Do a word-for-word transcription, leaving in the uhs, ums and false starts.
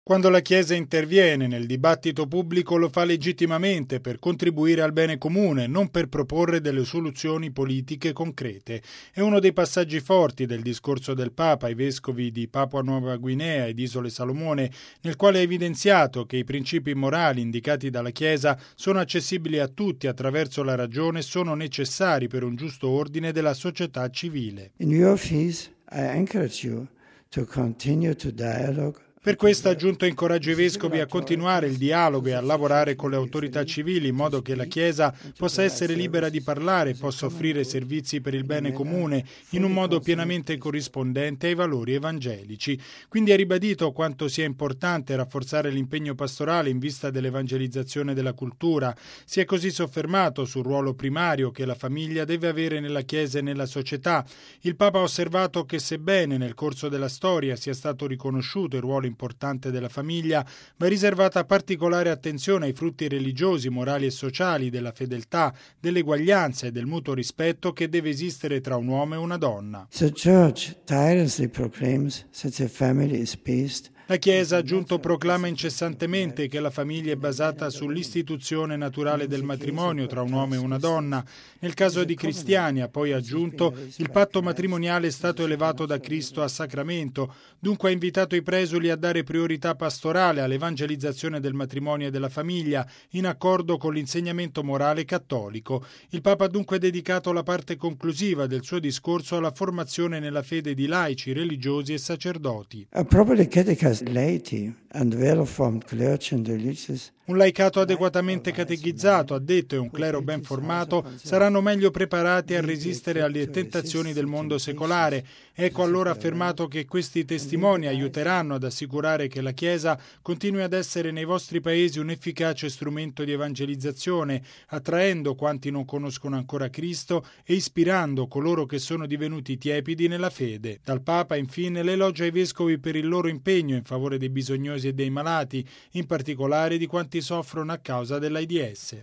Quando la Chiesa interviene nel dibattito pubblico lo fa legittimamente per contribuire al bene comune, non per proporre delle soluzioni politiche concrete. È uno dei passaggi forti del discorso del Papa ai vescovi di Papua Nuova Guinea ed Isole Salomone, nel quale ha evidenziato che i principi morali indicati dalla Chiesa sono accessibili a tutti attraverso la ragione e sono necessari per un giusto ordine della società civile. In your feast, I encourage you to continue to dialogue. Per questo ha aggiunto incoraggio i vescovi a continuare il dialogo e a lavorare con le autorità civili in modo che la Chiesa possa essere libera di parlare, possa offrire servizi per il bene comune in un modo pienamente corrispondente ai valori evangelici. Quindi ha ribadito quanto sia importante rafforzare l'impegno pastorale in vista dell'evangelizzazione della cultura. Si è così soffermato sul ruolo primario che la famiglia deve avere nella Chiesa e nella società. Il Papa ha osservato che sebbene nel corso della storia sia stato riconosciuto il ruolo importante della famiglia, va riservata particolare attenzione ai frutti religiosi, morali e sociali della fedeltà, dell'eguaglianza e del mutuo rispetto che deve esistere tra un uomo e una donna. The Church tirelessly proclaims that the family is based. La Chiesa, aggiunto, proclama incessantemente che la famiglia è basata sull'istituzione naturale del matrimonio tra un uomo e una donna. Nel caso di cristiani, ha poi aggiunto, il patto matrimoniale è stato elevato da Cristo a sacramento, dunque ha invitato i presuli a dare priorità pastorale all'evangelizzazione del matrimonio e della famiglia, in accordo con l'insegnamento morale cattolico. Il Papa ha dunque dedicato la parte conclusiva del suo discorso alla formazione nella fede di laici, religiosi e sacerdoti. A properly catechized laity and well-formed clergy and religious. Un laicato adeguatamente catechizzato, ha detto, e un clero ben formato saranno meglio preparati a resistere alle tentazioni del mondo secolare. Ecco allora affermato che questi testimoni aiuteranno ad assicurare che la Chiesa continui ad essere nei vostri paesi un efficace strumento di evangelizzazione, attraendo quanti non conoscono ancora Cristo e ispirando coloro che sono divenuti tiepidi nella fede. Dal Papa, infine, l'elogio ai vescovi per il loro impegno in favore dei bisognosi e dei malati, in particolare di quanti soffrono a causa dell'AIDS.